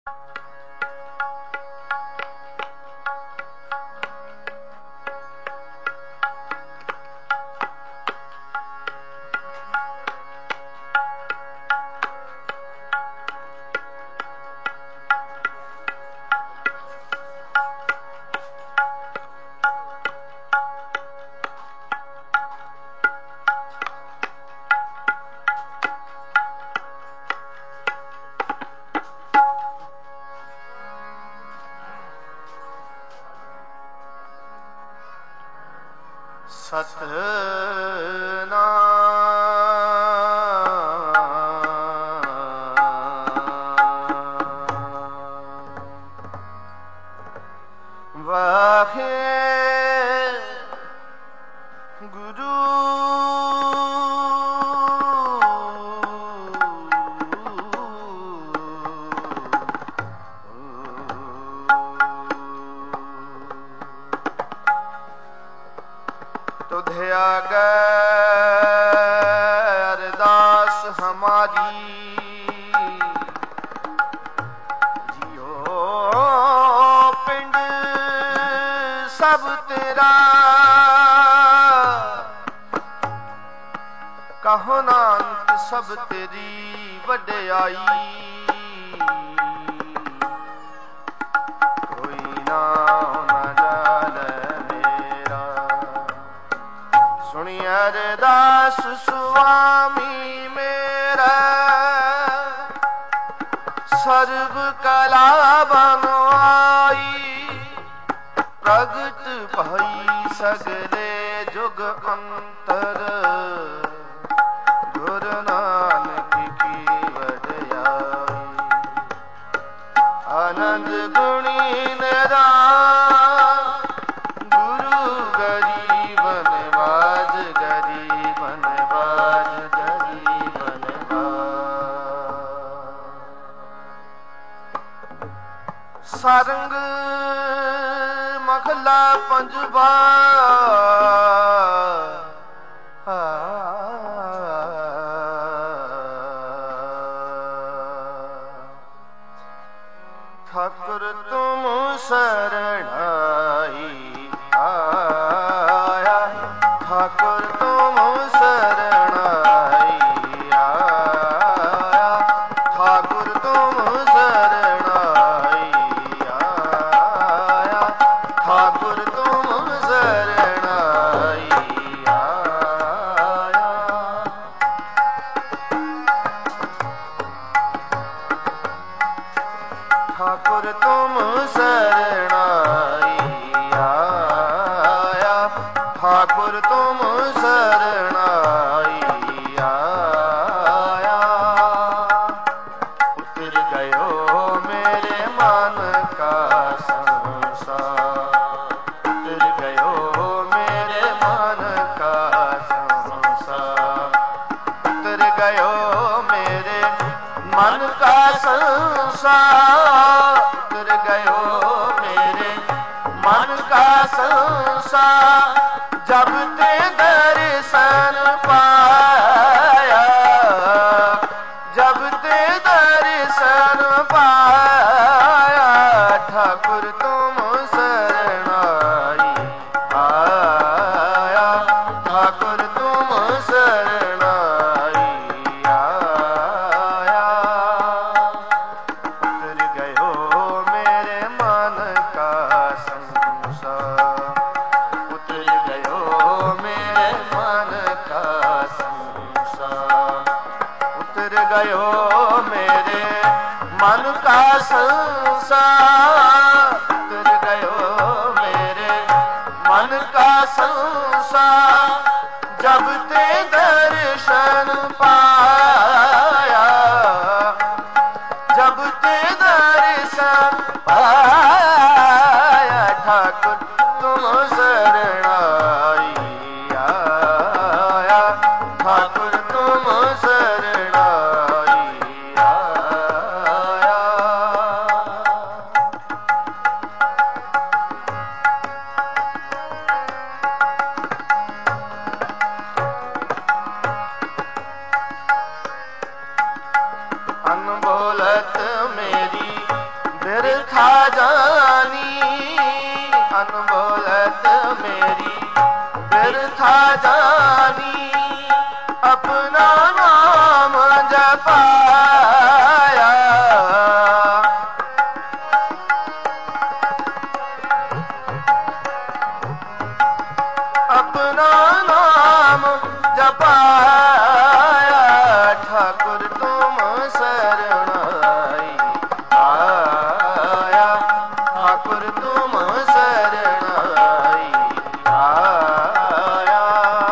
ਸਤਨਾਮ ਵਾਹਿਗੁਰੂ ਤੁਧਿ ਆਗੈ ਅਰਦਾਸ ਹਮਾਰੀ ਜਿਉ ਪਿੰਡ ਸਭ ਤੇਰਾ ਕਹੋ ਨਾਨਕ ਸਭ ਤੇਰੀ ਵਡਿਆਈ ਕੋਈ ਨਾ ਸੁਣੀ ਅਰਦਾਸ ਸੁਆਮੀ ਮੇਰਾ ਸਰਬ ਕਲਾ ਬਨਵਾਈ ਪ੍ਰਗਟ ਭਈ ਸਗਲੇ ਜੁਗ ਅੰਤਰ ਗੁਰੂ ਨਾਨਕ ਕੀ ਵਡਿਆਈ ਆਨੰਦ ਗੁਣੀ ਨਿਰਾਨ ਗੁਰੂ ਗਰੀਬ ਨਿਵਾਜ ਗਰੀਬਨ ਬਾਜ ਗਰੀਬਨ ਬਾਜ ਸਰੰਗ ਮਖਲਾ ਪੰਜਵਾ ਠਾਕੁਰ ਤੁਮ ਸਰਣਾਈ ਆਇਆ ਠਾਕੁਰ ਤੁਮ ਸਰਣਾਈ ਆਇਆ ਠਾਕੁਰ ਤੁਮ ਸਰਣਾਈ ਆਇਆ ਠਾਕੁਰ ਤੁਮ ਸਰਣਾਈ ਆਇਆ ਠਾਕੁਰ ਤੁਮ ਸਰਣਾਈ ਆਇਆ ਠਾਕੁਰ ਤੁਮ ਸਰਣਾਈ ਆਇਆ ਉਤਰ ਗਇਓ ਮੇਰੇ ਮਨ ਕਾ ਸੰਸਾਰ ਉਤਰ ਗਇਓ ਮੇਰੇ ਮਨ ਕਾ ਸੰਸਾਰ ਉਤਰ ਗਇਓ ਮੇਰੇ ਮਨ ਕਾ ਸੰਸਾਰ ਉਤਰ ਗਇਓ ਮੇਰੇ ਮਨ ਕਾ ਸੰਸਾਰ ਜਬ ਤੇ ਦਰਸ਼ਨ ਪਾਇਆ ਜਬ ਤੇ ਦਰਸ਼ਨ ਪਾਇਆ ਠਾਕੁਰ ਤੁਮ ਸਰਣਾਈ ਆਇਆ ਠਾਕੁਰ ਤੁਮ ਸਰਣਾਈ ਆਇਆ ਉਤਰ ਗਇਓ ਮੇਰੇ ਮਨ ਕਾ ਸੰਸਾਰ ਉਤਰ ਗਇਓ ਮੇਰੇ ਮਨ ਕਾ ਸੰਸਾਰ ਉਤਰ ਗਇਓ ਮੇਰੇ ਮਨ ਕਾ ਸੰਸਾਰ ਉਤਰ ਗਇਓ ਮੇਰੇ ਮਨ ਕਾ ਸੰਸਾਰ ਜਬ ਤੇ ਦਰਸ਼ਨ ਪਾਇਆ ਜਬ ਤੇ ਦਰਸ਼ਨ ਪਾਇਆ ਠਾਕੁਰ ਤੁਮ ਸਰਣਾਈ ਆਇਆ ਠਾਕੁਰ ਤੁਮ ਸਰਣਾਈ ਆਇਆ बिरथा जानी अनबोलत मेरी बिरथा जानी अपना नाम जपाया अपना नाम जपाया ठाकुर तुम शरण आया ठाकुर तुम शरण आया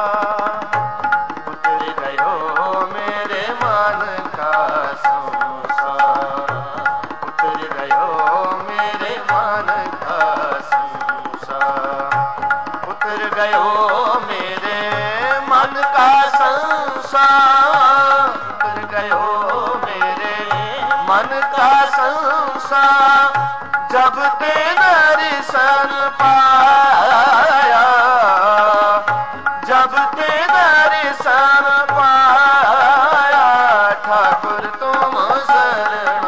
उतर गयो मेरे मन का संसार उतर गयो मेरे मन का संसार उतर गयो मेरे मन का संसार उतर गयो मेरे मन का संसार जब ते दर्शन पाया जब ते दर्शन पाया ठाकुर तुम शरण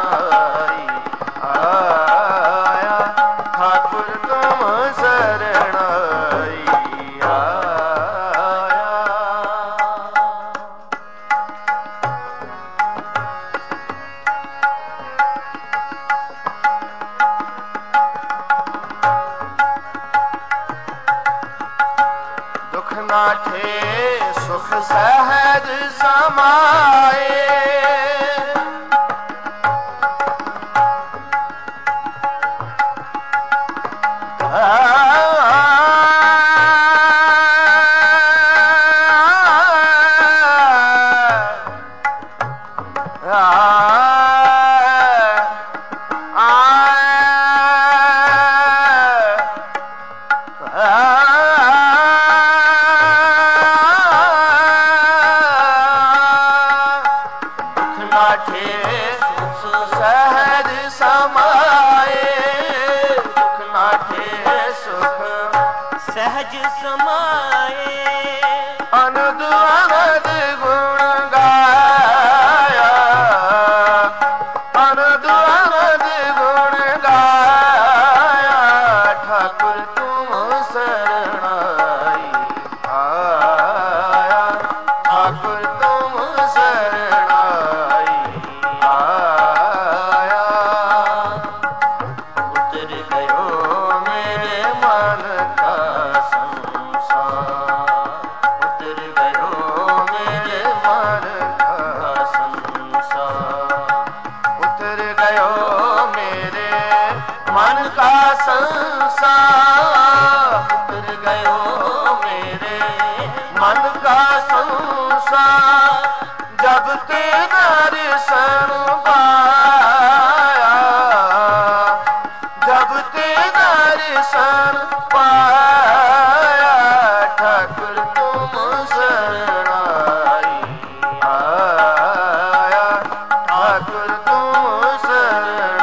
आया ठाकुर तुम शरण आया दुख नाठे सुख सहज समाए सहज समाए दुख नाठे सुख सहज समाए अनद अनद गुण गाया अनद अनद गुण गाया ठाकुर तुम शरण आया ठाकुर तुम शरण आया उतर गयो मेरे मन का संसार उतर गयो मेरे मन का संसार उतर गयो मेरे मन का संसार उतर गयो मेरे मन का संसार जब ते दर्शन पाया जब ते दर्शन पाया ठाकुर तुम शरण आया ठाकुर तुम शरण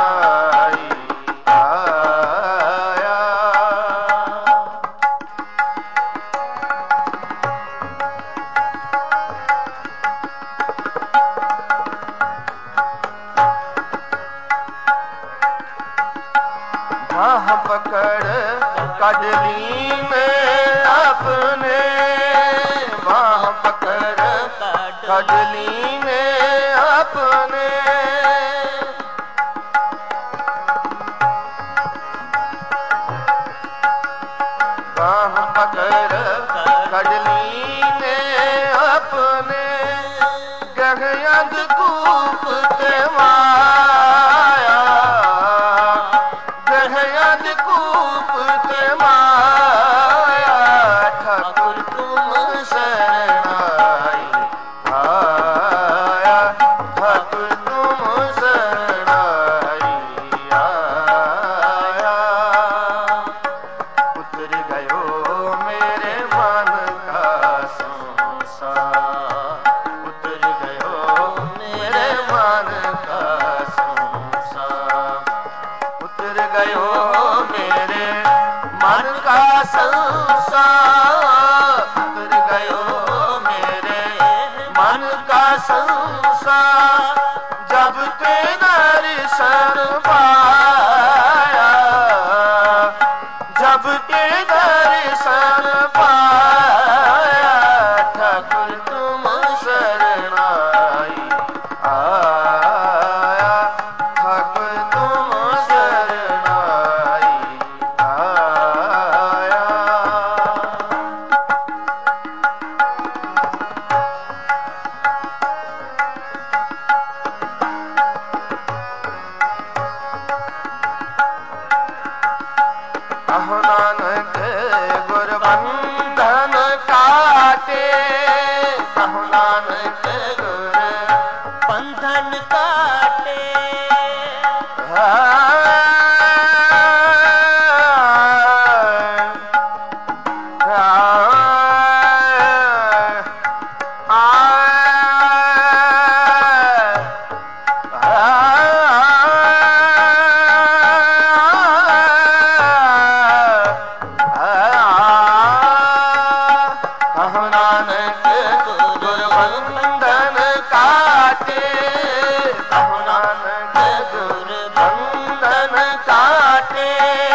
आया बाह पकड़ कजली में अपने बाह पकड़ कजली में अपने बाह पकड़ कजली में अपने गहयंग कूप ते माया गहयंग कूप ते माया ठाकुर तुम शरण आया ठाकुर तुम शरण आया उतर गयो मेरे मन का संसार उतर गयो मेरे मन का संसार उतर गयो मेरे मन का संसार उतर गयो मेरे मन का संसार जब ते दर्शन पाया ਬੰਧਨ ਕਾਟੇ।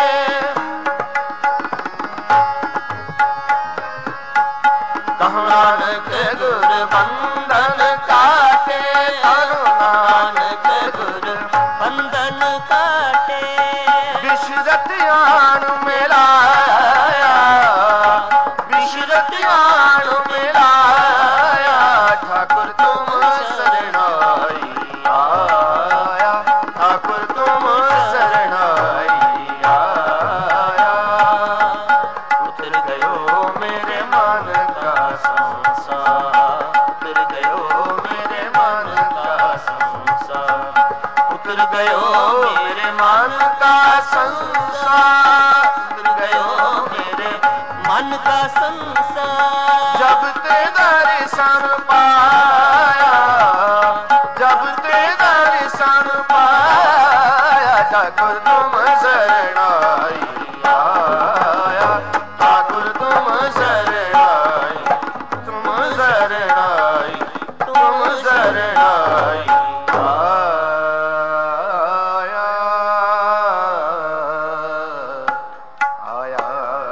ਕਹੁ ਨਾਨਕ ਗੁਰ ਬੰਧਨ ਕਾਟੇ, ਕਹੁ ਨਾਨਕ ਗੁਰ ਬੰਧਨ ਕਾਟੇ। ਵਿਸ਼ਰਤਿਆਂ ਨੂੰ ਮਿਲਾਇਆ, ਵਿਸ਼ਰਤਿਆਂ ਨੂੰ ਮਿਲਾਇਆ, ਠਾਕੁਰ ਤੁਮ ਸਰਣਾਈ ਆਇਆ, ਠਾਕੁਰ ਤੁਮ ਸਰਣਾਈ ਆਇਆ। ਉਤਰ ਗਇਓ ਮੇਰੇ ਮਨ ਕਾ ਸੰਸਾਰ, ਉਤਰ ਗਇਓ ਮੇਰੇ ਮਨ ਕਾ ਸੰਸਾਰ, ਉਤਰ ਗਇਓ ਮੇਰੇ ਮਨ ਕਾ ਸੰਸਾਰ, ਉਤਰ ਗਇਓ ਮੇਰੇ ਮਨ ਕਾ ਸੰਸਾਰ। ਜਬ ਤੇ ਦਰਸ਼ਨ ਪਾਇਆ, ਜਬ ਤੇ ਦਰਸ਼ਨ ਪਾਇਆ, ਠਾਕੁਰ ਤੁਮ ਸਰਣਾਈ ਆਇਆ, ਠਾਕੁਰ ਤੁਮ ਸਰਣਾਈ, ਤੁਮ ਸਰਣਾਈ, ਤੁਮ ਸਰਣਾਈ ਆਇਆ, ਆਇਆ।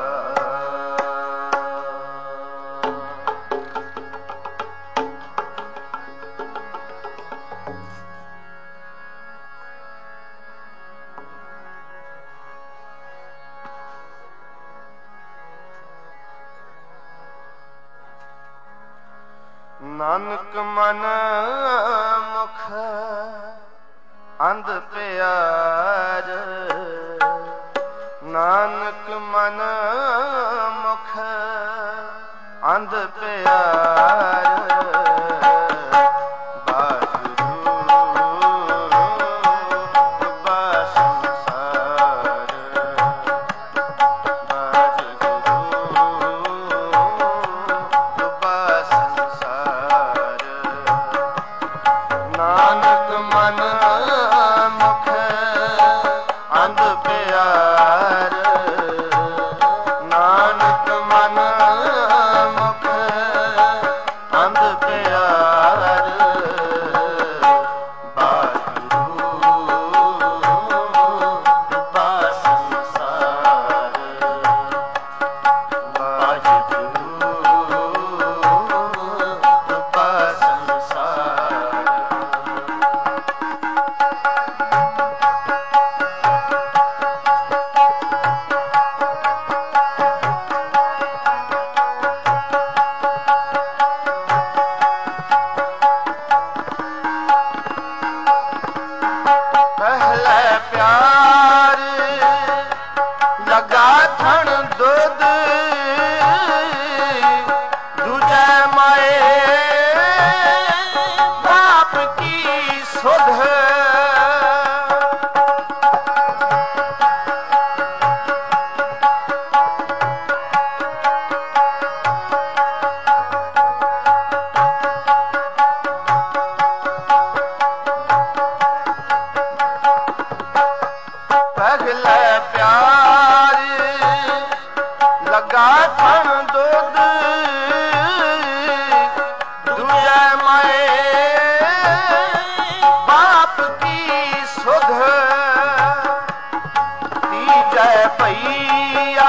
ਨਾਨਕ ਮਨ ਮੁਖ ਅੰਧ ਪਿਆਰ, ਨਾਨਕ ਮਨ ਮੁਖ ਅੰਧ ਪਿਆਰ। ਵਾਹਿਗੁਰੂ ਡੁੱਬਾ ਸੰਸਾਰ, ਵਾਹਿਗੁਰੂ ਡੁੱਬਾ ਸੰਸਾਰ। ਨਾਨਕ ਮਨ ਮੁਖ ਅੰਧ ਪਿਆਰ, ਨਾਨਕ ਮਨ ਮੁਖ ਅੰਧ ਪਿਆਰ। ਵਾਹਿਗੁਰੂ ਡੁੱਬਾ ਸੰਸਾਰ, ਵਾਹਿਗੁਰੂ ਡੁੱਬਾ ਸੰਸਾਰ। ਪਹਿਲੇ ਪਿਆਰ ਲਗਾ ਥਣ ਦੁੱਧ, ਦੂਜੇ ਮਾਏ ਬਾਪ ਕੀ ਸੁਧ। ਪਹਿਲੇ ਪਿਆਰ ਲਗਾ ਥਣ ਦੁੱਧ, ਦੂਜੇ ਮਾਏ ਬਾਪ ਕੀ ਸੁਧ। ਤੀਜੇ ਭਈਆ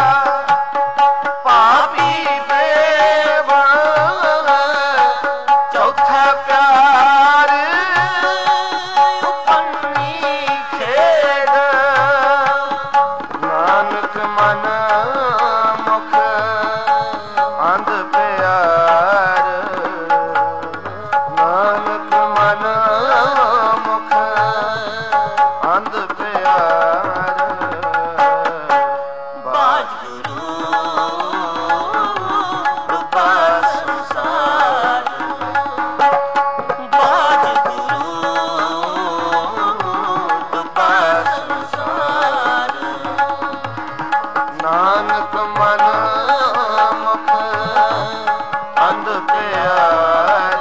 ਪਾਪੀ ਬੇਵਣ, ਚੌਥਾ ਪਿਆਰ ਉਪੰਨੀ ਖੇਡ। ਨਾਨਕ ਮਨ ਮੁਖ ਅੰਧ ਪਿਆਰ, ਨਾਨਕ ਮਨ ਮੁਖ ਅੰਧ ਪਿਆਰ। ਵਾਹਿਗੁਰੂ ਡੁੱਬਾ ਸੰਸਾਰ, ਵਾਹਿਗੁਰੂ ਡੁੱਬਾ ਸੰਸਾਰ। ਨਾਨਕ ਮਨ ਮੁਖ ਅੰਧ ਪਿਆਰ,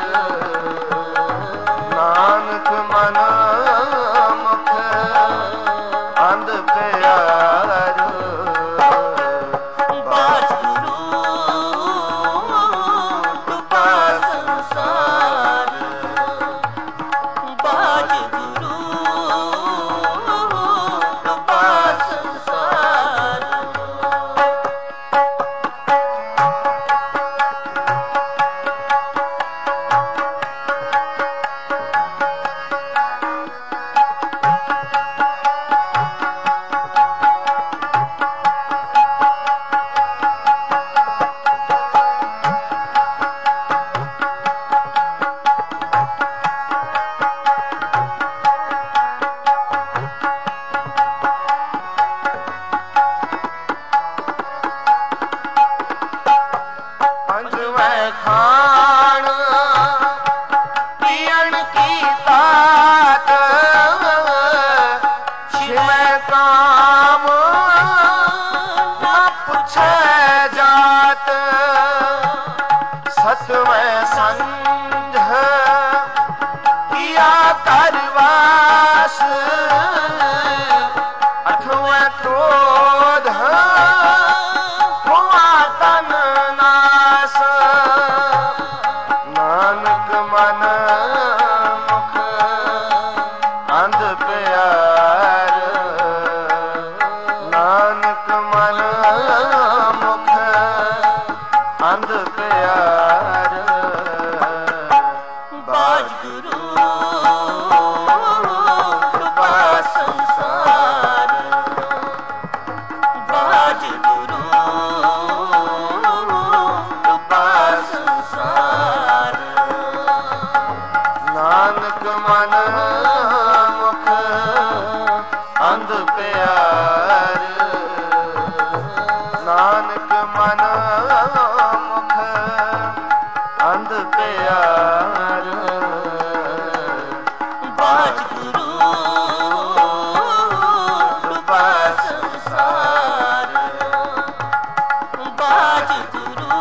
ਨਾਨਕ ਮਨ ਮੁਖ ਅੰਧ ਪਿਆਰ। ਵਾਹਿਗੁਰੂ ਡੁੱਬਾ ਸੰਸਾਰ, ਵਾਹਿਗੁਰੂ ਕਾਮ ਨਾ ਪੁੱਛੈ ਜਾਤ ਸਤਵੇਂ ਸੰਝ ਕੀਆ ਕਰਵਾਸ ਅਠਵੇਂ ਕ੍ਰੋਧ ਹੋਆ ਤਨ ਨਾਸ ਨਾਨਕ ਮਨ ਮੁਖ ਅੰਧ ਪਿਆਰ ਨਾਨਕ ਮਨ ਮੁਖ ਅੰਧ ਪਿਆਰ ਬਾਜ ਗੁਰੂ ਕਿਰਪਾ ਸੰਸਾਰ ਬਾਜ ਗੁਰੂ ਕਿਰਪਾ ਸੰਸਾਰ ਨਾਨਕ ਮਨ ਮੁਖ ਅੰਧ ਪਿਆਰ ਨਾਨਕ ਮਨ ਮੁਖ ਅੰਧ ਪਿਆਰ ਬਾਜ ਗੁਰੂ ਕਿਰਪਾ ਸੰਸਾਰ ਬਾਜ ਗੁਰੂ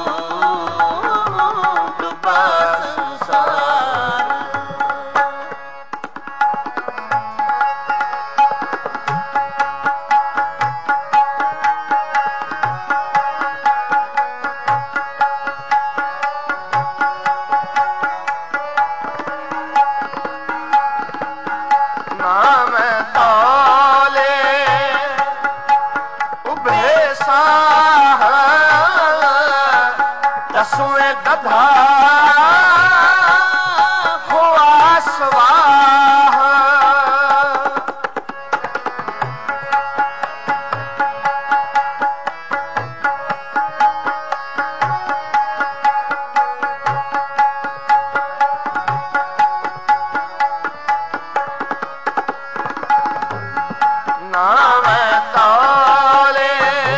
ਕਿਰਪਾ ਸੰਸਾਰ ਨਾਮ ਤੋਲੇ ਉਭੇ ਸਾਹ ਦਸਵੇਂ ਗਧਾ ਹੋਆ ਸਵਾਹ ਨਾਮ ਤੋਲੇ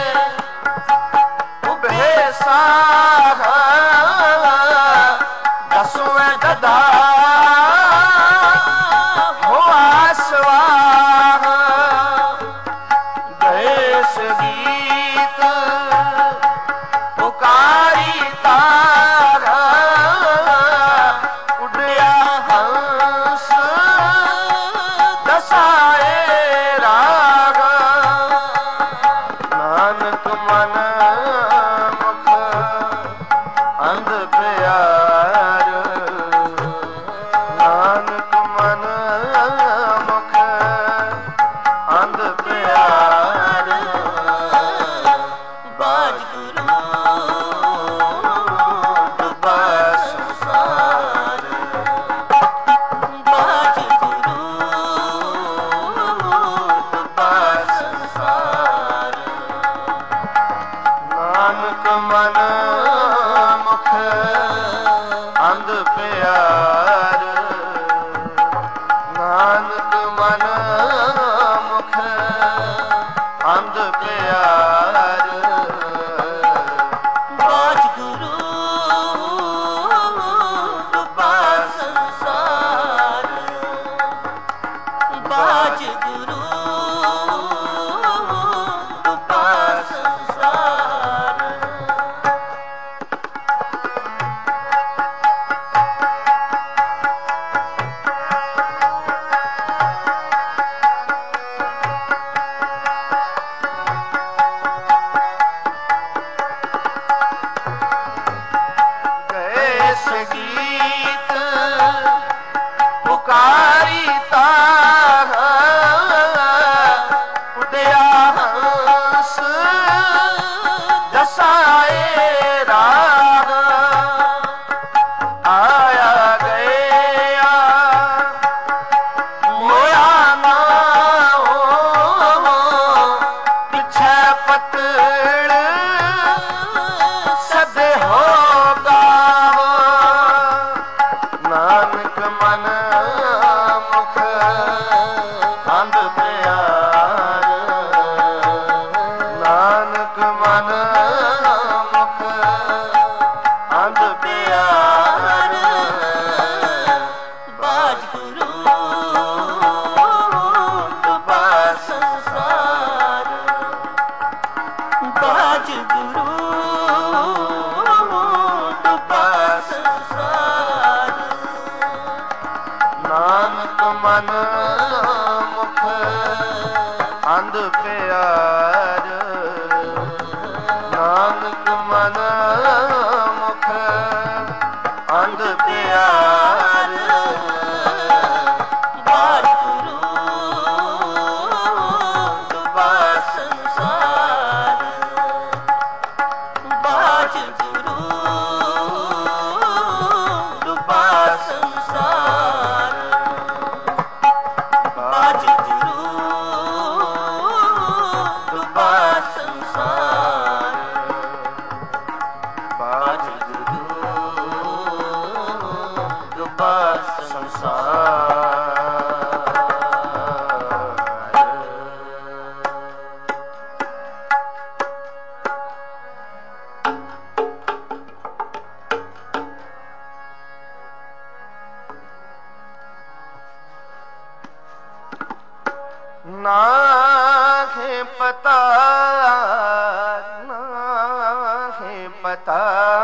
ਉਭੇ ਸਾਹ ਦਸਵੇਂ ਗਧਾ ਹੋਆ ਸਵਾਹ ਦੇਸ ਗੀਤ ਪੁਕਾਰੀ ਤਾਰ ਉੱਡਿਆ ਹੰਸ ਦਸਾਏ ਰਾਗ ਨਾਨਕ ਮਨ ਮੁਖ ਅੰਧ ਪਿਆਰ ਨਾਨਕ ਮਨ ਮੁਖ ਅੰਧ ਪਿਆਰ ਬਾਜ ਗੁਰੂ ਕਿਰਪਾ ਸੰਸਾਰ ਬਾਜ ਗੁਰੂ ਕਿਰਪਾ ਸੰਸਾਰ ਨਾਨਕ ਮਨ ਮੁਖ ਅੰਧ ਪਿਆਰ ਨਾਨਕ ਮਨ ਮੁਖ ਅੰਧ ਪਿਆਰ ਬਾਜ ਗੁਰੂ ਕਿਰਪਾ ਸੰਸਾਰ ਬਾਜ ਗੁਰੂ ਕਿਰਪਾ ਸੰਸਾਰ ਅੰਧ ਪਿਆਰ ਨਾਨਕ ਮਨ ਮੁਖ ਅੰਧ ਪਿਆਰ ਬਾਜ ਗੁਰੂ ਡੁਬਾ ਸੰਸਾਰ ਬਾਜ ਗੁਰੂ ਡੁਬਾ ਸੰਸਾਰ ਬਾਜ ਗੁਰੂ ਡੁਬਾ ਸੰਸਾਰ ਬਾਜ ਡੁਬਾ ਸੰਸਾਰ ਨਾਹੀਂ ਪਤਾ ਨਾਹੀਂ ਪਤਾ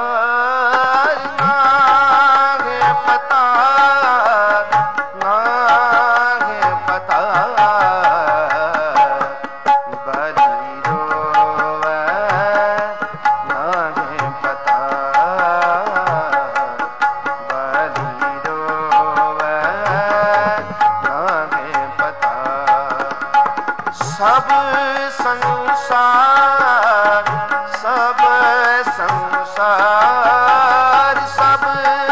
ਨਾਹੀਂ ਪਤਾ ਨਾਹੀਂ ਪਤਾ ਬਲੀ ਰੋਵੈ ਨਾਹੀਂ ਪਤਾ ਬਲੀ ਰੋਵੈ ਨਾਹੀਂ ਪਤਾ ਸਭ ਸੰਸਾਰ ਸਭ ਸੰਸਾਰ ਸਭ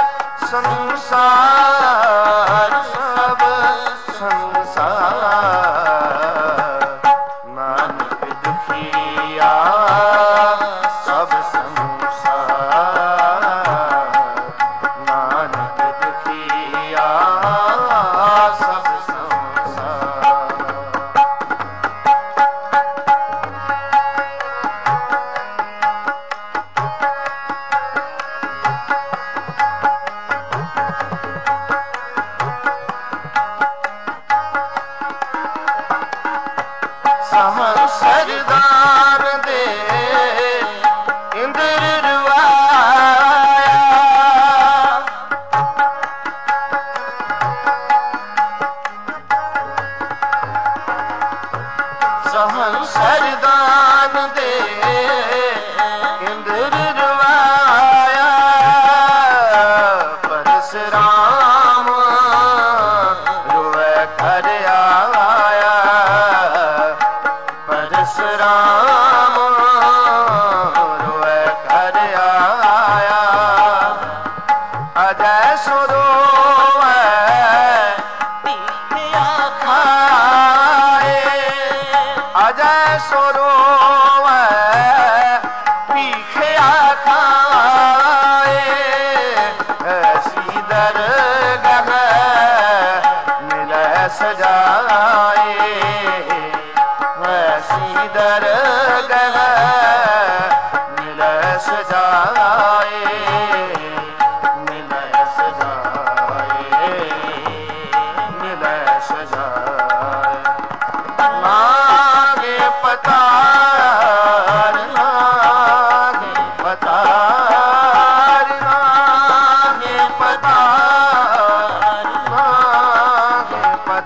ਸੰਸਾਰ ਸਭ ਸੰਸਾਰ ਨਾਨਕ ਦੁਖੀਆ ਸਭ ਸੰਸਾਰ ਨਾਨਕ ਦੁਖੀਆ ਸਭ ਸੰਸਾਰ ਸਹੰ ਸਰਦਾਰ ਦੇ ਇੰਦਰ ਰਵਾਇਆ ਸਹੰ ਸਰਦਾਰ ਦੇ ਇੰਦਰ ਰਵਾਇਆ ਪਰਸਰਾਮ ਰੋਵੇ ਘਰ ਆਇਆ ਪਰਸਰਾਮ ਰੋਵੇ ਘਰ ਆਇਆ ਅਜੈ ਸੋ ਰੋਵੈ ਪੀਖਿਆ ਖਾਏ ਅਜੈ ਸੋ ਰੋਵੈ ਭੀਖਿਆ ਖਾਏ ਐਸੀ ਦਰਗਹ ਮਿਲੈ ਸਜਾਏ ਐਸੀ ਦਰਗਹ ਮਿਲੈ ਸਜਾਏ ਮਿਲੈ ਸਜਾਏ ਮਿਲੈ ਸਜਾਏ ਨਾਗੇ ਪਤਾਰ ਨਾਗੇ ਪਤਾਰ ਨਾਗੇ ਪਤਾਰ ਨਾਗੇ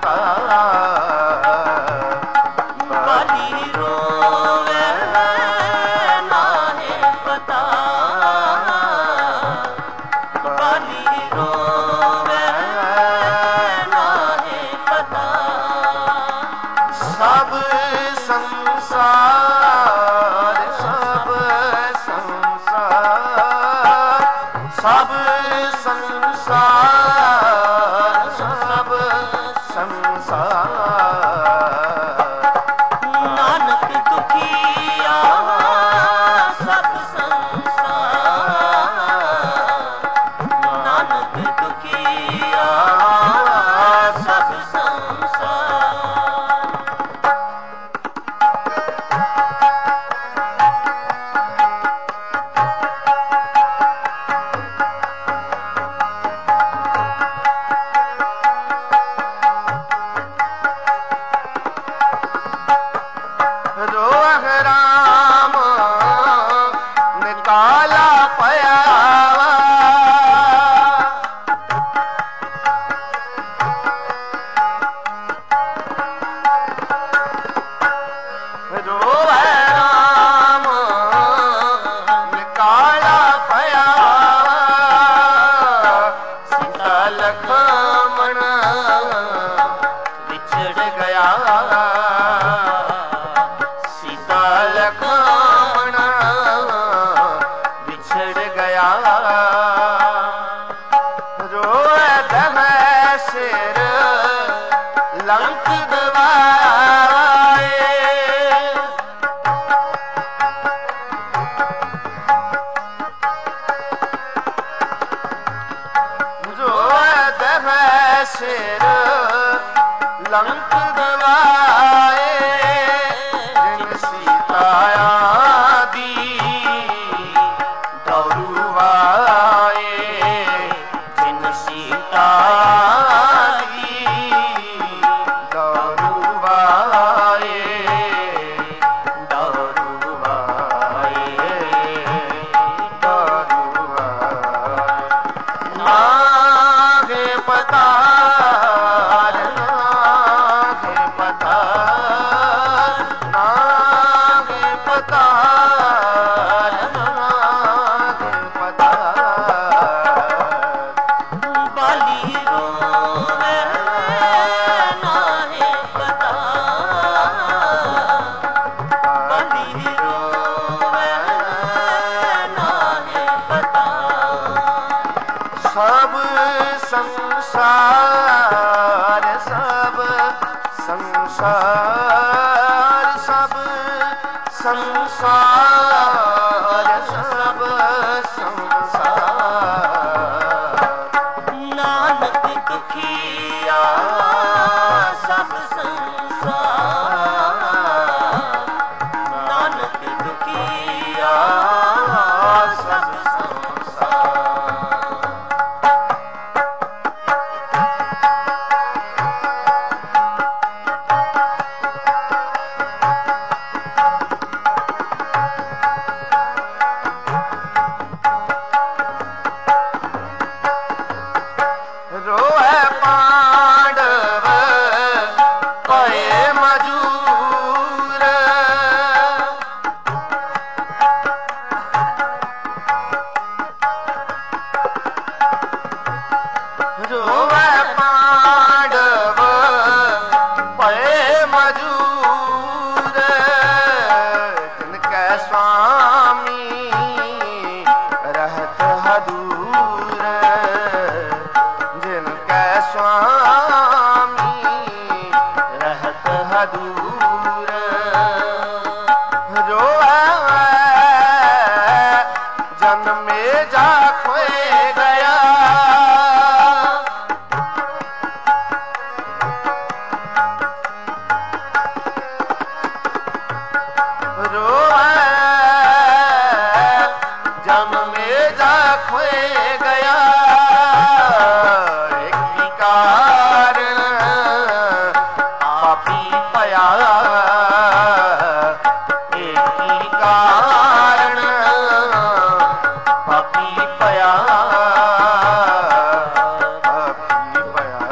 ਪਤਾਰ ਬਲੀ ਰੋਵੇ ਨਾਹੀਂ ਪਤਾ ਬਲੀ ਰੋਵੇ ਨਾਹੀਂ ਪਤਾ ਸਭ ਸੰਸਾਰ ਸਭ ਸੰਸਾਰ ਸਭ ਸੰਸਾਰ ਸਭ ਸੰਸਾਰ ਨਾਨਕ ਦੁਖੀਆ ਸਭ ਸੰਸਾਰ ਨਾਨਕ ਦੁਖੀਆ ਸਭ ਸੰਸਾਰ ਸੰਸਾਰ ਸਭ ਸੰਸਾਰ ਨਾਨਕ ਦੁਖੀਆ ਸਭ ਸੰਸਾਰ ਨਾਨਕ ਦੁਖੀਆ ਸਭ ਰੋਏ ਪਾਂਡਵ ਪਏ ਮਜੂਰ ਰੋਏ ਪਾਂਡਵ ਪਏ ਮਜੂਰ ਤਿਨ ਕੈ ਸੁਆਮੀ ਰਹਤ ਹਦੂਰ स्वामी रहत हदूर रोए जन्मे जा खोए गया रोए जन्मे जा खोए गया ਕਾਰਨ ਪਾਪੀ ਭਇਆ ਏਕੀ ਕਾਰਨ ਪਾਪੀ ਭਇਆ ਪਾਪੀ ਭਇਆ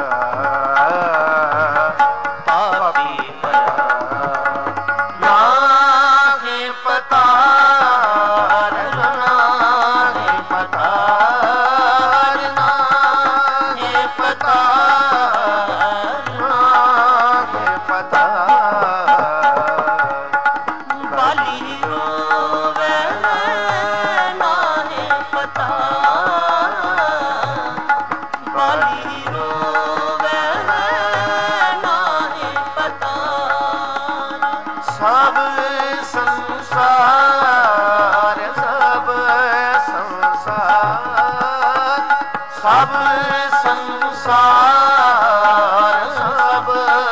ਪਾਪੀ ਭਇਆ ਨਾਹੀ ਪਤਾ ਨਾਹੀ ਪਤਾ ਸਭ ਸੰਸਾਰ ਸਭ ਸੰਸਾਰ ਸਭ ਸੰਸਾਰ ਸਭ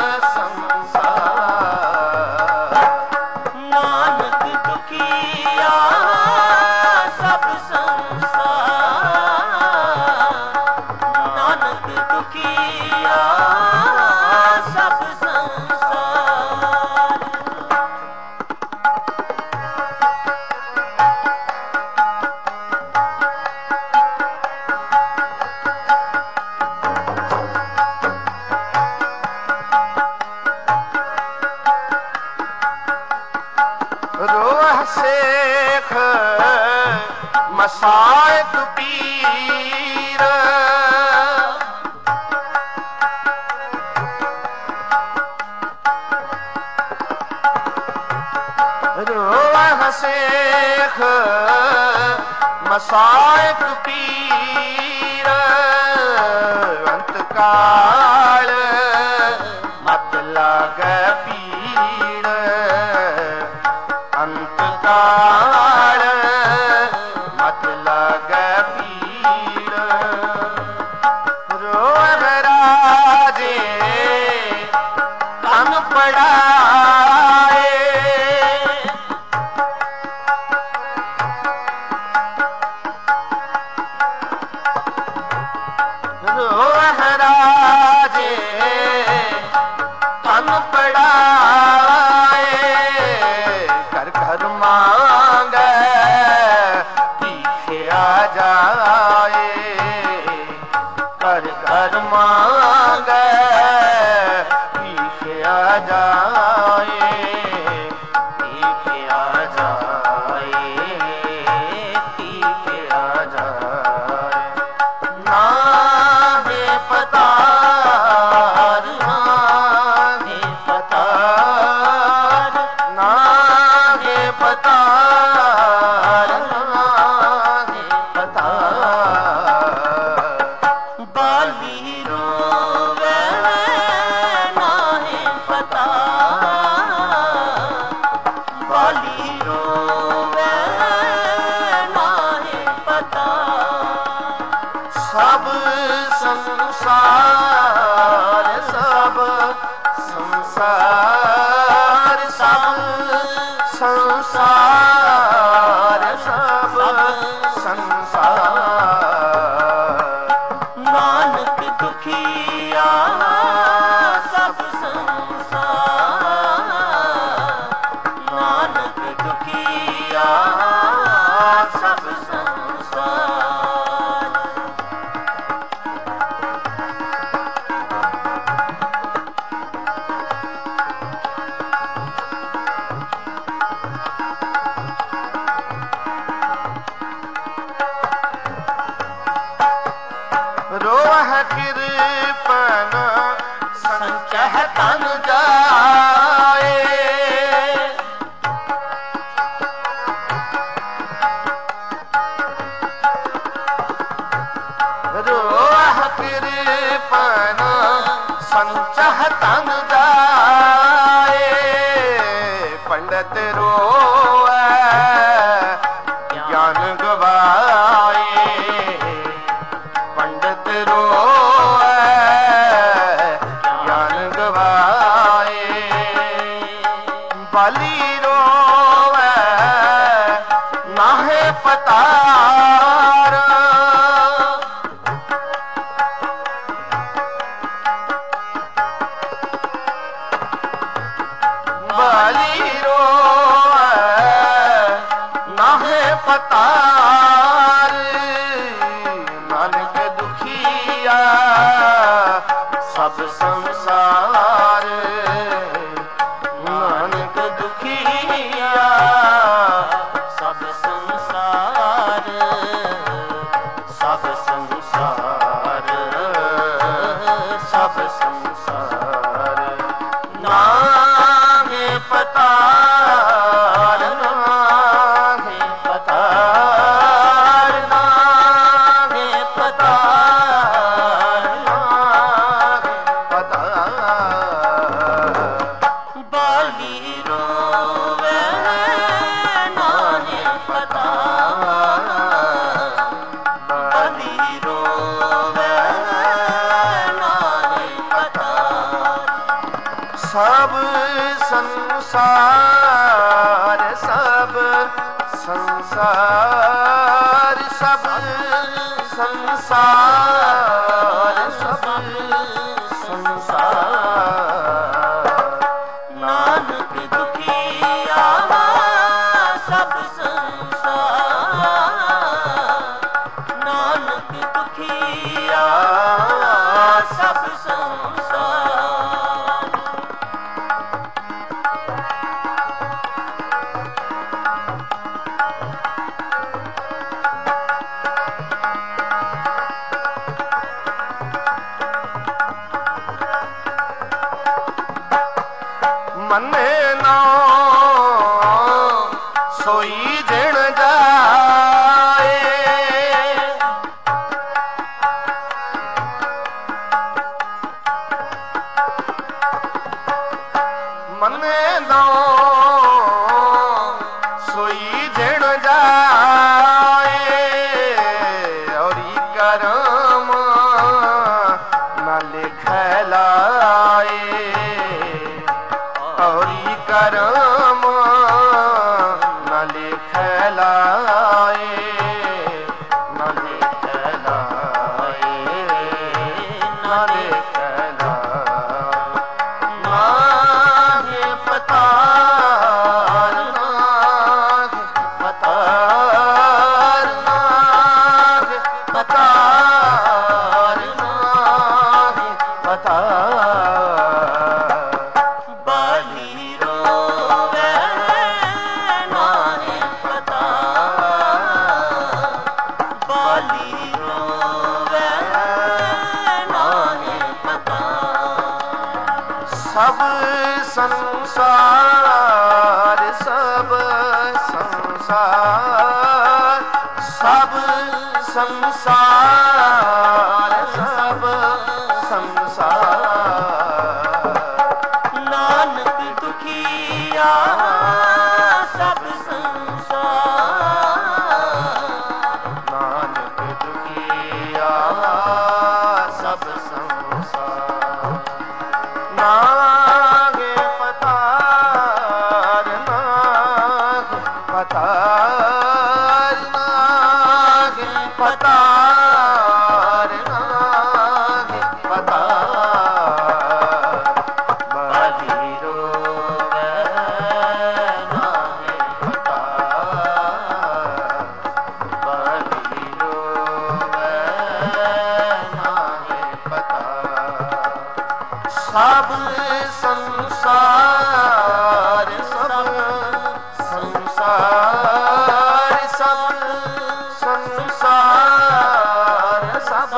ਸੰਸਾਰ ਨਾਨਕ ਦੁਖੀਆ ਸਭ ਸੰਸਾਰ ਨਾਨਕ ਦੁਖੀਆ ਸਭ ਸੰਸਾਰ ਰੋਹ ਸੇਖ ਮਸਾਇਕ ਪੀਰ ਰੋਹ ਸੇਖ ਮਸਾਇਕ ਪੀਰ ਅੰਤ ਕਾਲ ਮਤ ਲਾਗੈ ਪੀੜ ਅੰਤ ਕਾਲ ਮਤ ਲਾਗੈ ਪੀੜ ਰੋਵ ਰਾਜੇ ਤਨ ਪੜਾਏ ਰੋਵ ਰਾਜੇ ਤਨ ਪੜਾਏ ਕਰ ਕਰ ਮਾਂਗੈ ਭੀਖਿਆ ਜਾਏ ਕਰ ਕਰ ਮਾਂਗੈ ਭੀਖਿਆ ਜਾਏ ਭੀਖਿਆ ਜਾਏ ਭੀਖਿਆ ਜਾਏ ਨਾਹੀ ਪਤਾ ਨਾਹੀ ਪਤਾ ਨਾਹੀ ਪਤਾ ਨਾਹੀ ਪਤਾ ਬਾਲੀ ਰੋਵੇ ਨਾਹੀ ਪਤਾ ਬਾਲੀ ਸਭ ਸੰਸਾਰ ਸਭ ਸੰਸਾਰ ਸਭ ਸੰਸਾਰ ਸਭ ਸੰਸਾਰ ਨਾਨਕ ਦੁਖੀਆ ਸਭ ਸੰਸਾਰ ਨਾਨਕ ਦੁਖੀਆ ਸਭ ਸੰਸਾਰ ਰੋਹ ਕਿਰਪਨ ਸੰਚਹ ਤਨ ਜਾਏ ਰੋਹ ਕਿਰਪਨ ਸੰਚਹ ਤਨ ਜਾਏ ਪੰਡਤ ਰੋਏ ਗਿਆਨ ਗਵਾਏ ਪੰਡਤ ਰੋਏ ਗਿਆਨ ਗਵਾਏ ਬਾਲੀ ਰੋਵੇ ਨਾਹੇ ਪਤਾਰ ਬਾਲੀ ਰੋਵੇ ਨਾਹੇ ਪਤਾਰ ਨਾਨਕ ਦੁਖੀਆ ਸਭ ਸੰਸਾਰ ਨਾਨਕ ਦੁਖੀਆ ਸਭ ਸੰਸਾਰ ਸਭ ਸੰਸਾਰ ਸਭ ਸੰਸਾਰ ਨਾਹੇ ਪਤਾਰ ਨਾਹੇ ਪਤਾਰ ਨਾਹੇ ਪਤਾਰ ਨਾਹੇ ਪਤਾਰ ਬਾਲੀ ਰੋਵੇ ਨਾਹੇ ਪਤਾਰ ਬਾਲੀ ਰੋਵੇ ਨਾਹੇ ਪਤਾਰ ਸਭ ਸੰਸਾਰ ਸਭ ਸੰਸਾਰ ਸਭ ਸੰਸਾਰ ਸਭ ਸੰਸਾਰ ਨਾਨਕ ਦੁਖੀਆ ਸਭ ਸੰਸਾਰ ਨਾਨਕ ਦੁਖੀਆ ਸਭ ਸੰਸਾਰ ਮੰਨੇ ਨਾ ਸੋਈ ਦਿਨ ਜਾਏ ਮੰਨੇ ਨਾ ਸੋਈ ਦਿਨ ਜਾਏ ਔਰੀ ਕਰਮ ਨਾ ਲਿਖੈ ਲਾਏ ਔਰੀ ਕਰਮ ਨ ਲਿਖੈ ਲਾਏ ਨ ਲਿਖੈ ਲਾਏ ਨ ਲਿਖੈ ਲਾਏ ਨਾਹੇ ਪਤਾਰ ਨਾਹੇ ਪਤਾਰ ਨਾਹੇ ਪਤਾਰ ਨਾਹੇ ਪਤਾਰ ਬਾਲੀ ਰੋਵੇ ਨਾਹੇ ਪਤਾਰ ਬਾਲੀ ਰੋਵੇ ਨਾਹੇ ਪਤਾਰ ਸਭ ਸੰਸਾਰ ਸਭ ਸੰਸਾਰ ਸਭ ਸੰਸਾਰ ਸਭ ਸੰਸਾਰ ਨਾਨਕ ਦੁਖੀਆ ਸਭ ਸੰਸਾਰ ਨਾਨਕ ਦੁਖੀਆ ਸੰਸਾਰ ਸਭ ਸੰਸਾਰ ਸਭ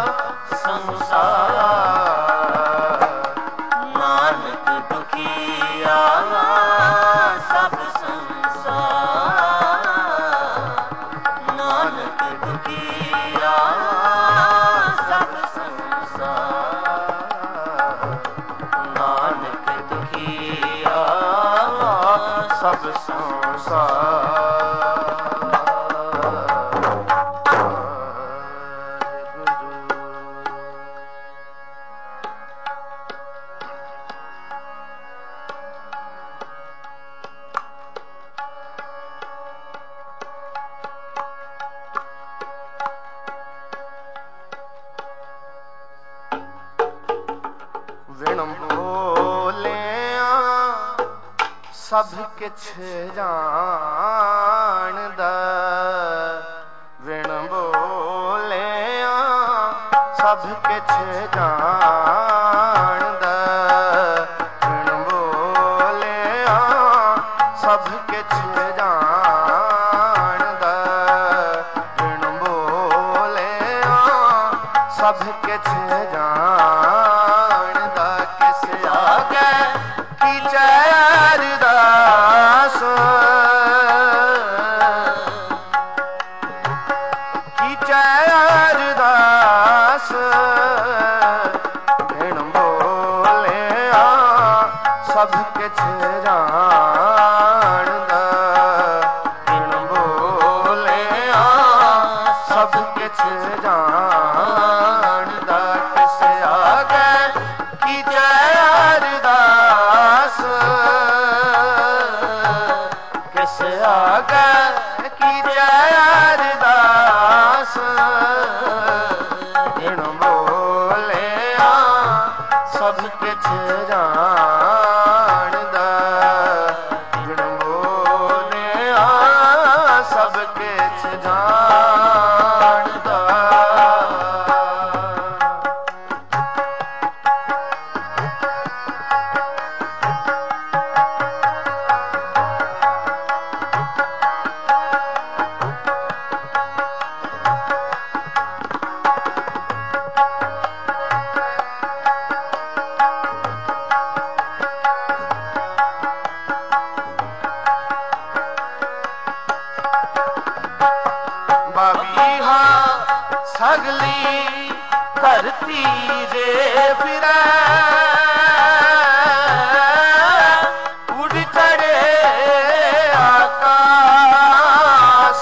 ਸੰਸਾਰ ਨਾਨਕ ਦੁਖੀਆ ਸਭ ਸੰਸਾਰ ਨਾਨਕ ਦੁਖੀਆ ਸਭ ਸੰਸਾਰ ਨਾਨਕ ਦੁਖੀਆ ਸਭ ਸੰਸਾਰ ਵਿਣ ਬੋਲਿਆ ਸਭ ਕਿਛ ਜਾਣਦਾ ਵਿਣ ਬੋਲਿਆ ਸਭ ਕਿਛ ਜਾਣਦਾ ਵਿਣ ਬੋਲਿਆ ਸਭ ਕਿਛ ਜਾਣਦਾ ਵਿਣ ਬੋਲਿਆ ਸਭ ਕਿਛ ਜਾਣਦਾ ਕਿਸ ਆਗੇ ਕੀਚੈ ਅਰਦਾਸ ਕੀਚੈ ਅਰਦਾਸ ਵਿਣ ਬੋਲਿਆ ਸਭ ਕਿਛ ਜਾਣਦਾ ਵਿਣ ਬੋਲਿਆ ਸਭ ਕਿਛ ਜਾਣਦਾ ਕਿਸ ਆਗੇ ਕੀਚੈ ਅਰਦਾਸ ਕਿਸ ਆਗੇ ਕੀਚੈ ਅਰਦਾਸ ਵਿਣ ਬੋਲਿਆ ਸਭ ਕਿਛ ਜਾਣਦਾ ਵਿਣ ਬੋਲਿਆ ਸਭ ਕਿਛ ਜਾਣਦਾ ਬਾਬੀਹਾ ਸਗਲੀ ਧਰਤੀ ਜੇ ਫਿਰੈ ਉਡ ਚੜੇ ਆਕਾਸ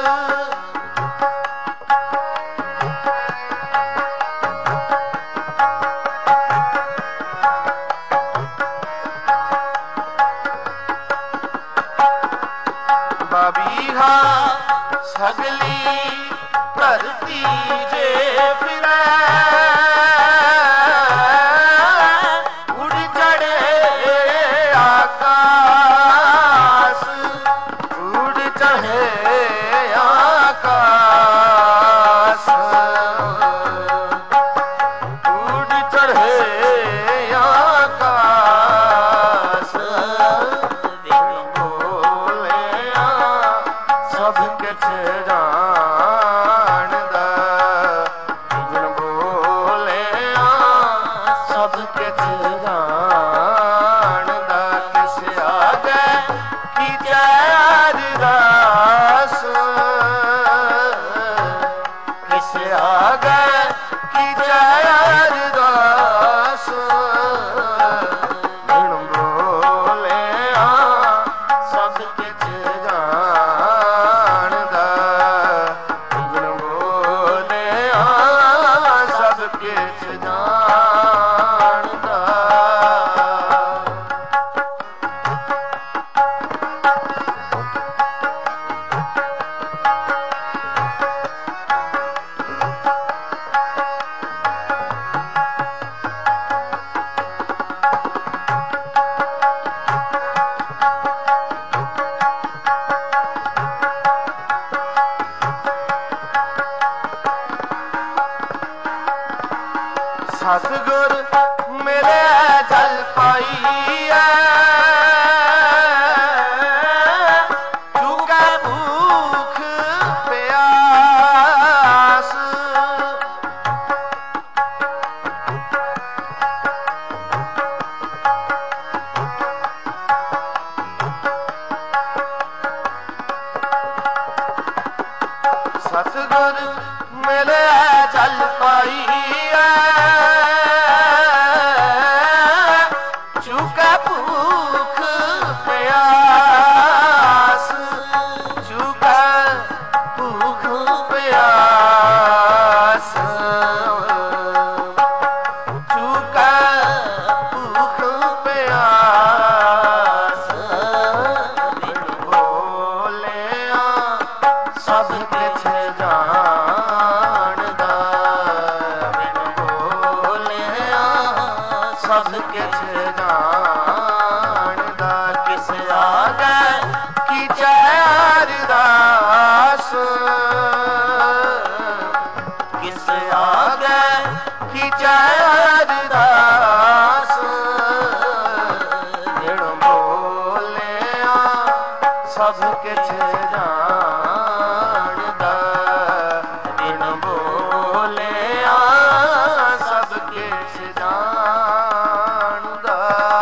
ਬਾਬੀਹਾ ਸਗਲੀ ਧਰਤੀ ਜੇ ਫਿਰੈ ਉਡ ਚੜੇ ਆਕਾਸ ਉਡ ਚੜ੍ਹੇ ਆਕਾਸ ਉਡ ਚੜ੍ਹੇ ਆਕਾਸ ਵਿਣ ਬੋਲਿਆ ਸਭ ਕਿਛ ਜਾਣਦਾ ਵਿਣ ਬੋਲਿਆ ਸਭ ਕਿਛ ਜਾਣਦਾ ਕਿਸ ਆਗੇ ਕੀਚੈ ਅਰਦਾਸ ਕਿਸ ਆਗੇ ਕੀਚੈ ਅਰਦਾਸ ਵਿਣ ਬੋਲਿਆ ਸਭ ਕਿਛ ਜਾਣਦਾ ਵਿਣ ਬੋਲਿਆ ਸਭ ਕਿਛ ਜਾਣਦਾ ਆਗੈ ਕੀਚੈ ਅਰਦਾਸ ਕਿਸ ਆਗੈ ਕੀਚੈ ਅਰਦਾਸ ਜਿਣ ਬੋਲਿਆ ਸਭ ਕਿਛ ਜਾਣਦਾ ਜਿਣ ਬੋਲਿਆ ਸਭ ਕਿਛ ਜਾਣਦਾ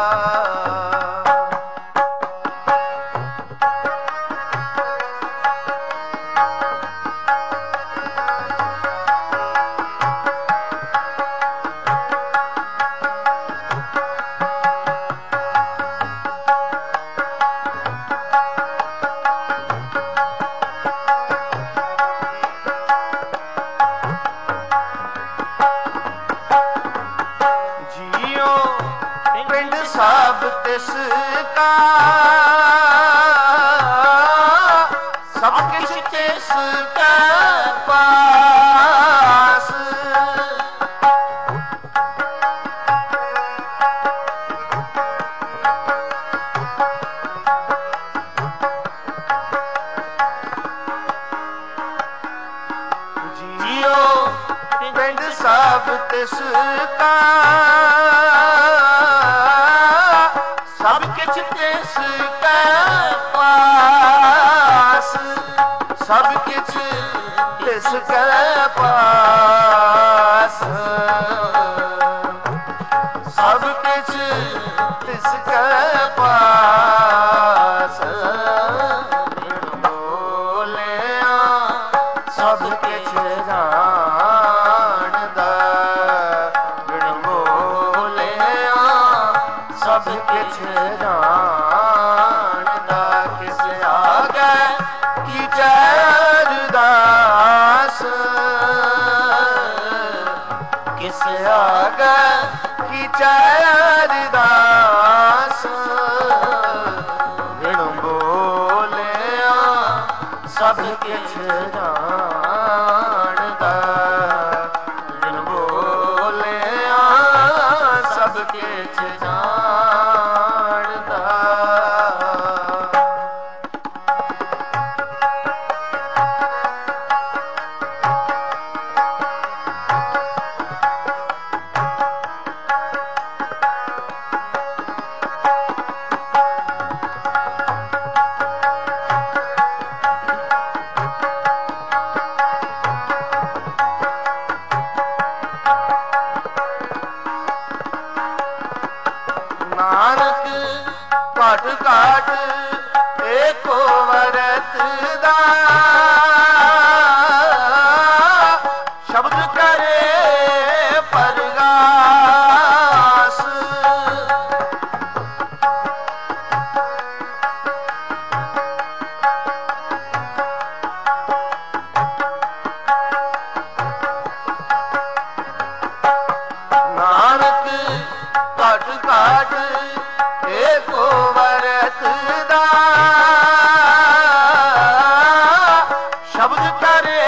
ਪਿੰਡ ਸਭ ਤਿਸ ਕਾ ਸਭ ਕਿਛ ਤਿਸ ਕਾ ਪਾਸ ਜੀਓ ਪਿੰਡ ਸਭ ਤਿਸ ਕਾ ਸਭ ਕਿਛ ਤਿਸ ਕੈ ਪਾਸ ਸਭ ਕਿਛ ਤਿਸ ਕੈ ਪਾਸ ਸਭ ਕਿਛ ਤਿਸ ਕੈ ਪਾਸ ਬਿਨ ਬੋਲਿਆ ਸਭ ਕਿਛ ਜਾਣਦਾ ਬਿਨ ਬੋਲਿਆ ਸਭ ਕਿਛ ਜਾਣਦਾ ਕਿਸ ਆਗੈ ਕੀਚੈ ਅਰਦਾਸ ਕਿਸ ਆਗੈ ਕੀਚੈ ਅਰਦਾਸ ਬਿਨ ਬੋਲਿਆ ਸਭ ਕਿਛ ਜਾਣਦਾ ਬਿਨ ਬੋਲਿਆ ਸਭ ਕਿਛ ਜਾਣਦਾ ਨਾਨਕ ਘਟ ਘਟ ਏਕੋ ਵਰਤ ਦਾ ਸ਼ਬਦ ਕਰੇ ਪਰਗਾਸ ਨਾਨਕ ਘਟ ਘਟ ਏਕੋ ਵਰਤ ਦਾ ਸ਼ਬਦ ਕਰੇ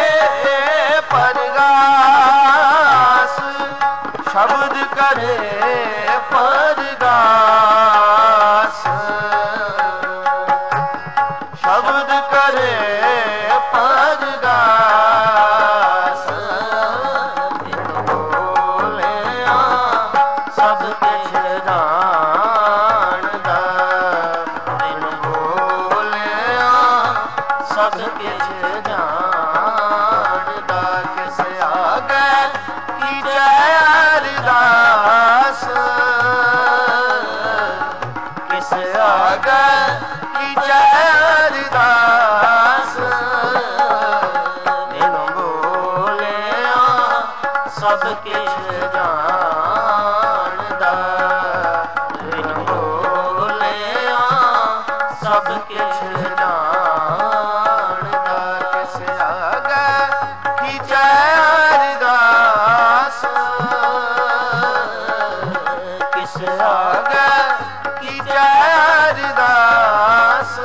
ਪਰਗਾਸ ਸ਼ਬਦ ਕਰੇ ਪਰਗਾਸ ਸ਼ਬਦ ਕਰੇ ਪਰਗਾਸ ਬਿਨ ਬੋਲਿਆ ਸਭ ਕਿਛ ਜਾਣਦਾ ਬਿਨ ਬੋਲਿਆ ਸਭ ਕਿਛ ਜਾਣਦਾ ਕਿਸ ਆਗੈ ਕੀਚੈ ਅਰਦਾਸ ਕਿਸ ਆਗੈ ਕੀਚੈ ਅਰਦਾਸ ਬਿਨ ਬੋਲਿਆ ਸਭ ਕਿਛ ਜਾਣਦਾ ਬਿਨ ਬੋਲਿਆ ਸਭ ਕਿਛ ਜਾਣਦਾ ਕਿਸ ਆਗੈ ਕੀਚੈ ਅਰਦਾਸ ਕਿਸ ਆਗੈ ਕੀਚੈ ਅਰਦਾਸ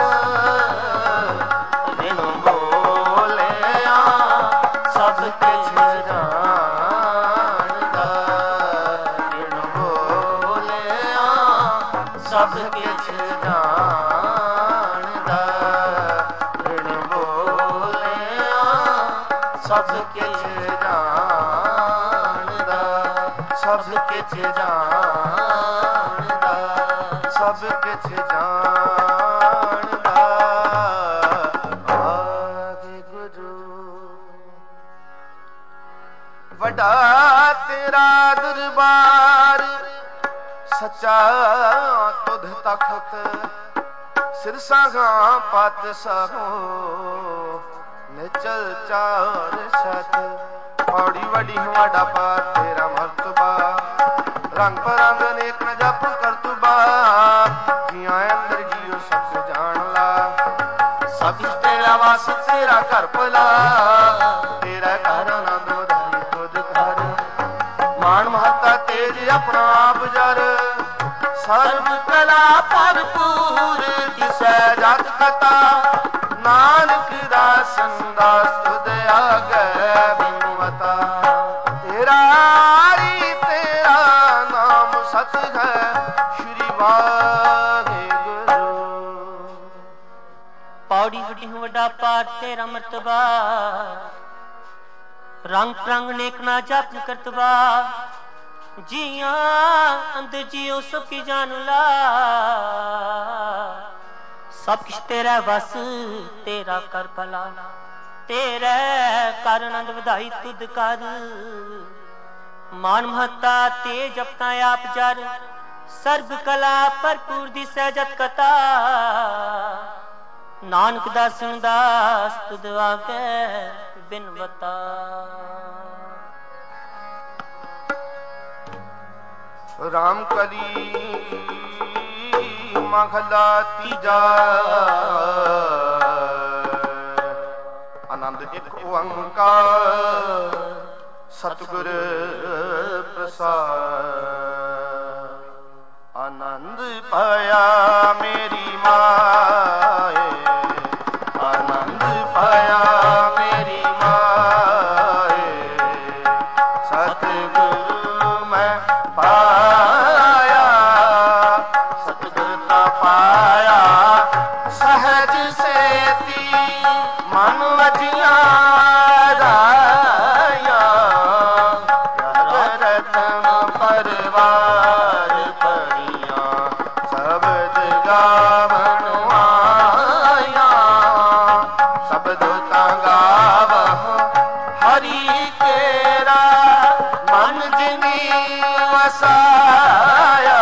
ਬਿਨ ਬੋਲਿਆ ਸਭ ਕਿਛ ਜਾਣਦਾ ਬਿਨ ਬੋਲਿਆ ਸਭ ਕਿਛ ਜਾਣਦਾ ਸਭ ਕਿਛ ਜਾਣਦਾ, ਸਭ ਕਿਛ ਜਾਣਦਾ, ਸਭ ਕਿਛ ਜਾਣਦਾ। ਵਾਹਿਗੁਰੂ ਵੱਡਾ ਤੇਰਾ ਦਰਬਾਰ, ਸੱਚਾ ਤੁਧ ਤਖਤ, ਸਿਰਸਾਂ ਪਤ ਸਭੋ ਨਿਚਲ ਚਾਰ ਸਤ। ਪੌੜੀ ਵਡੀ ਵਾਡਾ ਪਾਰ ਤੇਰਾ ਮਰਤਬਾ, ਰੰਗ ਪਰੰਗ ਅਨੇਕ ਨ ਜਪ ਕਰਤੁਬਾ। ਜੀਆਂ ਅੰਦਰ ਜੀਉ ਸਭ ਜਾਣ ਲਾ, ਸਭ ਤੇਰਾ ਵਾਸ ਤੇਰਾ ਘਰ ਭਲਾ। ਤੇਰਾ ਘਰ ਆਨੰਦ ਵਧਾਈ ਤੁਧ ਘਰ, ਮਾਨ ਮਹੱਤਾ ਤੇਜ ਆਪਣਾ ਆਪ ਜਰ। ਸਰਬ ਕਲਾ ਭਰਪੂਰ ਦਿਸੈ ਜਗ ਕਤਾ, ਨਾਨਕ ਦਾਸ ਸੰਦਾਸ ਤੁਧ ਆਗੈ ਬਿਨਵਤਾ। ਤੇਰਾ ਹਰੀ ਤੇਰਾ ਨਾਮ ਸਤ ਹੈ, ਸ਼੍ਰੀ ਵਾਹਿਗੁਰੂ। ਪੌੜੀ ਵੱਡੀ ਵੱਡਾ ਪਾਰ ਤੇਰਾ ਮਰਤਬਾ, ਰੰਗ ਪ੍ਰੰਗ ਨੇਕ ਨਾ ਜਪ ਕਰਤਬਾ। ਜੀਆਂ ਅੰਦਰ ਜੀਉ ਸਭ ਕੀ ਜਾਨ ਲਾ, ਸਭ ਕਿਛ ਤੇਰਾ ਵਸ ਤੇਰਾ ਕਰ ਭਲਾ। ਤੇਰੇ ਕਰ ਆਨੰਦ ਵਧਾਈ ਤੁਧ ਕਰ, ਮਾਨ ਮਹੱਤਾ ਤੇਜ ਆਪਣਾ ਆਪ ਜਰ। ਸਰਬ ਕਲਾ ਭਰਪੂਰ ਦਿਸੈ ਜਤ ਕਤਾ, ਨਾਨਕ ਦਾਸਨ ਦਾਸ ਤੁਧ ਆਗੈ ਬਿਨਵਤਾ। ਰਾਮ ਕਲੀ ਮਹਲਾ ਤੀਜਾ, ਆਨੰਦ ਇੱਕ ਓੰਕਾਰ ਸਤਿਗੁਰ ਪ੍ਰਸਾਦ। ਆਨੰਦ ਪਾਇਆ ਮੇਰੀ ਮਾਏ, ਆਨੰਦ ਪਾਇਆ ਮੇਰੀ ਮਾਏ। ਸਤਿਗੁਰੂ ਮੈਂ ਪਾਇਆ, ਸਤਿਗੁਰ ਤਾ ਪਾਇਆ। ਸਹਿਜ ਸੇਤੀ ਮਨ ਵਜੀਆਂ ਰਾਇਆ, ਰਤਨ ਪਰਵਾਰ ਪਰੀਆਂ। ਸ਼ਬਦ ਗਾਵਨ ਆਇਆ, ਸ਼ਬਦ ਤਾਂ ਗਾਵਹੁ ਹਰੀ ਤੇਰਾ। ਮਨ ਜਿਨੀ ਵਸਾਇਆ,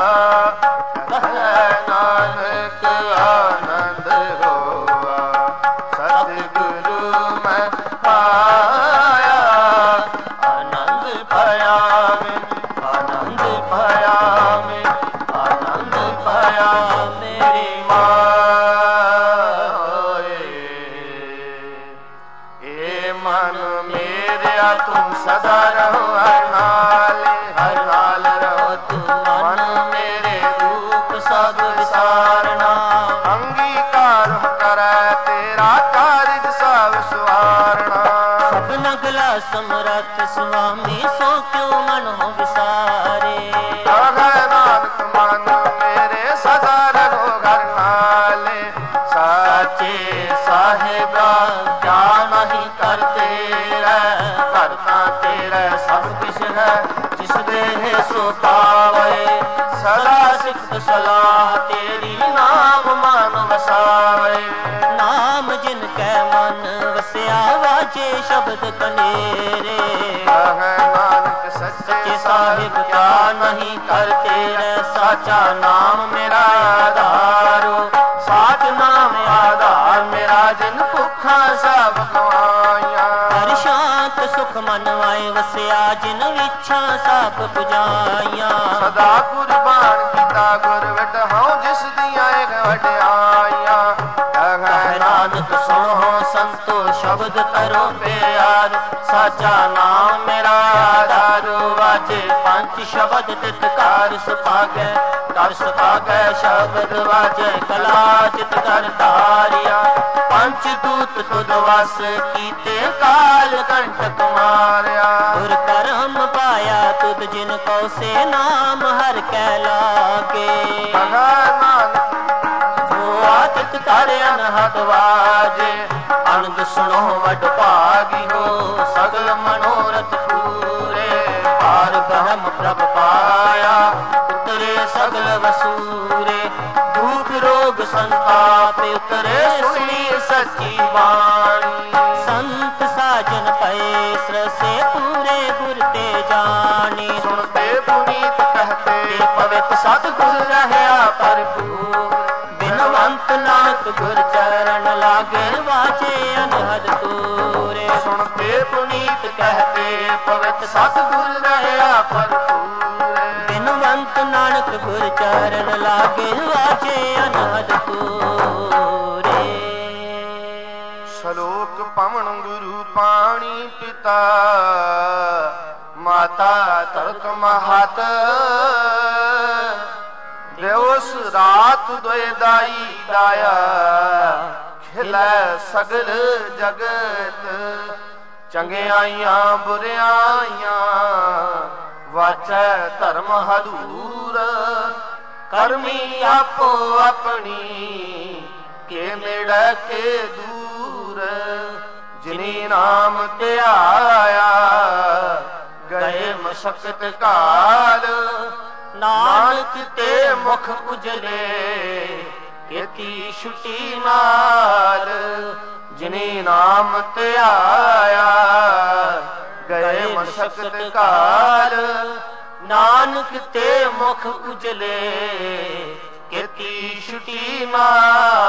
ਨਾਨਕ ਆਨੰਦ ਹੋਆ। ਸਤਿਗੁਰੂ ਮੈਂ ਪਾਇਆ, ਆਨੰਦ ਪਾਇਆ ਮੈਂ, ਆਨੰਦ ਪਾਇਆ ਮੈਂ, ਆਨੰਦ ਪਾਇਆ ਮੇਰੀ ਮਾਏ। ਏ ਮਨ ਮੇਰਿਆ ਤੂੰ ਸਦਾ ਰਹੋ ਹਰ ਨਾਲ, ਹਰ ਨਾਲ ਰਹੋ ਤੂੰ ਮਨ ਮੇਰੇ। ਰੂਪ ਸਦ ਵਿਸਾਰਨਾ, ਅੰਗੀਕਾਰ ਕਰੈ ਤੇਰਾ ਕਾਰਜ ਸਭ ਸੁਆਰਣਾ। ਸਭਨਾ ਗਲਾ ਸਮਰੱਥ ਸੁਆਮੀ, ਸੋ ਕਿਉ ਮਨ ਹੋ ਵਿਸਾਰੇ। ਆਗੈ ਨਾਨਕ ਮਨ ਮੇਰੇ ਸਦਾ ਰਹੋ ਘਰ ਨਾਲੇ। ਸਾਚੇ ਸਾਹਿਬਾ ਕਿਆ ਨਹੀਂ ਕਰ ਤੇਰਾ, ਕਰਤਾ ਤੇਰਾ ਸਭ ਕਿਛ ਹੈ। ਜਿਸ ਦੇਹ ਸੋ ਪਾਵੇ, ਸਦਾ ਸਿਫਤ ਸਲਾਹ ਤੇਰੀ। ਨਾਮ ਮਨ ਵਸਾਵੇ, ਨਾਮ ਜਿਨ ਕੈ ਮਨ ਵਸਿਆ, ਵਾਜੇ ਸ਼ਬਦ ਕਨੇਰੇ। ਆਗੈ ਨਾਨਕ ਸੱਚੇ ਸਾਹਿਬ ਕਿਆ ਨਹੀਂ ਕਰ ਤੇਰਾ। ਸਾਚਾ ਨਾਮ ਮੇਰਾ ਆਧਾਰੋ, ਸਾਚ ਨਾਮ ਆਧਾਰ ਮੇਰਾ। ਜਿਨ ਭੁੱਖਾਂ ਸਭ ਖਵਾਈਆਂ, ਹਰ ਸ਼ਾਂਤ ਸੁਖ ਮਨ ਵਾਏ ਵਸਿਆ। ਜਿਨ ਵਿਛਾਂ ਸਭ ਪੁਜਾਈਆਂ, ਸਦਾ ਕੁਰਬਾਨ ਕੀਤਾ ਗੁਰ ਵਟਾਉ। ਜਿਸ ਦੀਆਂ ਇਹ ਵਡਿਆਈਆਂ, ਆਗੈ ਨਾਨਕ ਸੁਣੋ ਸੰਤੋ ਸ਼ਬਦ ਕਰੋ ਪਿਆਰ। ਸਾਚਾ ਨਾਮ ਮੇਰਾ ਆਧਾਰੋ, ਵਾਜੇ ਪੰਜ ਸ਼ਬਦ ਤਿਤਕਾਰ ਸੁਭਾਗੈ। ਕਰ ਸੁਭਾਗੈ ਸ਼ਬਦ ਵਾਜੈ, ਕਲਾ ਚਿਤ ਕਰ ਧਾਰਿਆ। ਪੰਜ ਦੂਤ ਤੁਧ ਵਸ ਕੀਤੇ, ਕਾਲ ਕੰਟਕ ਮਾਰਿਆ। ਗੁਰ ਕਰਮ ਪਾਇਆ ਤੁਧ ਜਿਨ ਕੋ ਸੇ, ਨਾਮ ਹਰ ਕੈ ਲਾਗੇ। ਆਗੈ ਨਾਨਕ ਹੋਆ ਸਿਤ ਧਰ ਅਨਹਦ ਵਾਜੇ ਅਨੰਦ ਸੁਣੋ ਵਡ ਭਾਗੀ ਹੋ ਸਗਲ ਮਨੋਰਥ ਪੂਰੇ ਪਾਰ ਬ੍ਰਹਮ ਪ੍ਰਭ ਪਾਇਆ ਉਤਰੇ ਸਗਲ ਵਸੂਰੇ ਦੁਖ ਰੋਗ ਸੰਤਾਪ ਉਤਰੇ ਸੁਣੀ ਸੱਚੀ ਬਾਣੀ ਸੰਤ ਸਾਜਨ ਪਏ ਸਰਸੇ ਪੂਰੇ ਗੁਰ ਤੇ ਜਾਣੀ ਸੁਣਤੇ ਪੁਨੀਤ ਕਹਤੇ ਪਵਿੱਤ ਸਤਿਗੁਰ ਰਹਿਆ ਭਰਪੂਰ ਬਿਨਵੰਤ ਨਾਨਕ ਗੁਰ ਚਰਨ ਲਾਗੇ ਵਾਜੇ ਅਨਹਦ ਤੂਰੇ ਸੁਣਤੇ ਪੁਨੀਤ ਕਹਤੇ ਪਵਿੱਤ ਸਤਿਗੁਰ ਰਹਿਆ ਭਰਪੂਰ ਬਿਨਵੰਤ ਨਾਨਕ ਗੁਰ ਚਰਨ ਲਾਗੇ ਵਾਜੇ ਅਨਹਦ ਤੂਰੇ ਸ਼ਲੋਕ ਪਵਨ ਗੁਰੂ ਪਾਣੀ ਪਿਤਾ ਮਾਤਾ ਤਰਕ ਮਹਤ ਦਿਵਸ ਰਾਤ ਦੋਇ ਦਾਈ ਦਾਇਆ ਖਿਲੈ ਸਗਲ ਜਗਤ ਚੰਗਿਆਈਆਂ ਬੁਰਿਆਈਆਂ ਵਾਚੈ ਧਰਮ ਹਦੂਰ ਕਰਮੀ ਆਪੋ ਆਪਣੀ ਕੇ ਨੇੜੇ ਕੇ ਦੂਰ ਜਿਨੀ ਨਾਮ ਧਿਆਇਆ ਗਏ ਮਸ਼ਕਤ ਕਾਲ ਨਾਨਕ ਤੇ ਮੁਖ ਉਜਲੇ ਕੀਤੀ ਛੁਟੀ ਨਾਲ ਜਿਨੀ ਨਾਮ ਧਿਆਇਆ ਗਏ ਮਸ਼ਕਤ ਕਾਲ ਨਾਨਕ ਤੇ ਮੁਖ ਉਜਲੇ ਕੀਤੀ ਛੁਟੀ ਨਾਲ